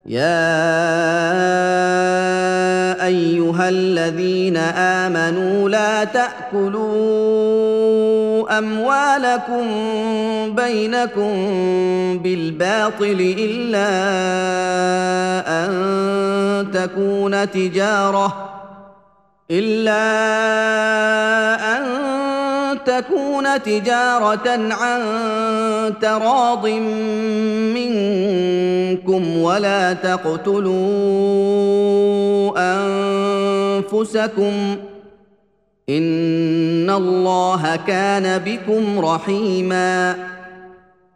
يا ايها الذين امنوا لا تاكلوا اموالكم بينكم بالباطل الا ان تكون تجاره عن تراض منكم ولا تقتلوا انفسكم ان الله كان بكم رحيما